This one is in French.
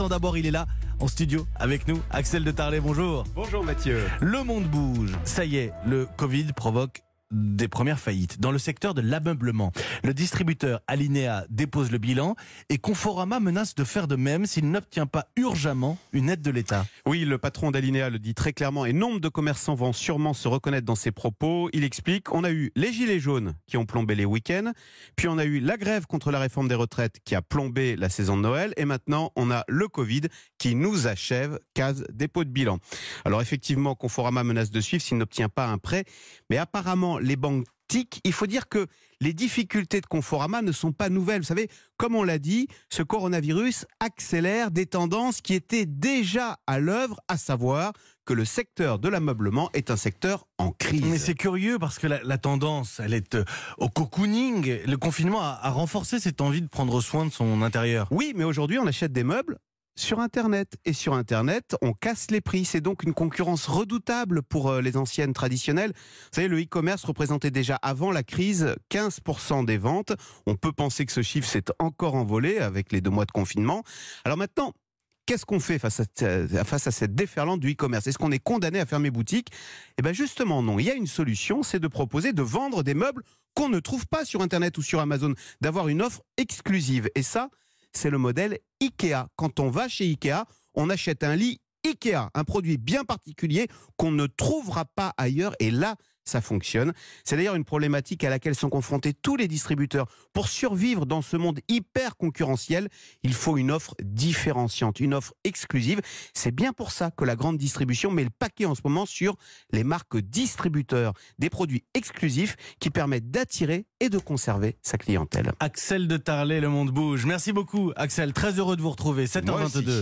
l'instant, d'abord, il est là, en studio, avec nous. Axel de Tarlet, bonjour. Bonjour Mathieu. Le monde bouge. Ça y est, le Covid provoque des premières faillites. Dans le secteur de l'ameublement, le distributeur Alinéa dépose le bilan et Conforama menace de faire de même s'il n'obtient pas urgemment une aide de l'État. Oui, le patron d'Alinéa le dit très clairement et nombre de commerçants vont sûrement se reconnaître dans ses propos. Il explique, on a eu les gilets jaunes qui ont plombé les week-ends, puis on a eu la grève contre la réforme des retraites qui a plombé la saison de Noël et maintenant on a le Covid qui nous achève, case dépôt de bilan. Alors effectivement, Conforama menace de suivre s'il n'obtient pas un prêt, mais apparemment les banques tiquent. Il faut dire que les difficultés de Conforama ne sont pas nouvelles. Vous savez, comme on l'a dit, ce coronavirus accélère des tendances qui étaient déjà à l'œuvre, à savoir que le secteur de l'ameublement est un secteur en crise. Mais c'est curieux parce que la tendance, elle est au cocooning. Le confinement a renforcé cette envie de prendre soin de son intérieur. Oui, mais aujourd'hui, on achète des meubles sur Internet. Et sur Internet, on casse les prix. C'est donc une concurrence redoutable pour les anciennes traditionnelles. Vous savez, le e-commerce représentait déjà avant la crise 15% des ventes. On peut penser que ce chiffre s'est encore envolé avec les 2 mois de confinement. Alors maintenant, qu'est-ce qu'on fait face à cette déferlante du e-commerce? Est-ce qu'on est condamné à fermer boutique? Eh bien justement non. Il y a une solution, c'est de proposer de vendre des meubles qu'on ne trouve pas sur Internet ou sur Amazon, d'avoir une offre exclusive. Et ça, c'est le modèle Ikea. Quand on va chez Ikea, on achète un lit Ikea, un produit bien particulier qu'on ne trouvera pas ailleurs. Et là, ça fonctionne. C'est d'ailleurs une problématique à laquelle sont confrontés tous les distributeurs. Pour survivre dans ce monde hyper concurrentiel, il faut une offre différenciante, une offre exclusive. C'est bien pour ça que la grande distribution met le paquet en ce moment sur les marques distributeurs, des produits exclusifs qui permettent d'attirer et de conserver sa clientèle. Axel de Tarlet, le monde bouge. Merci beaucoup, Axel. Très heureux de vous retrouver. 7h22.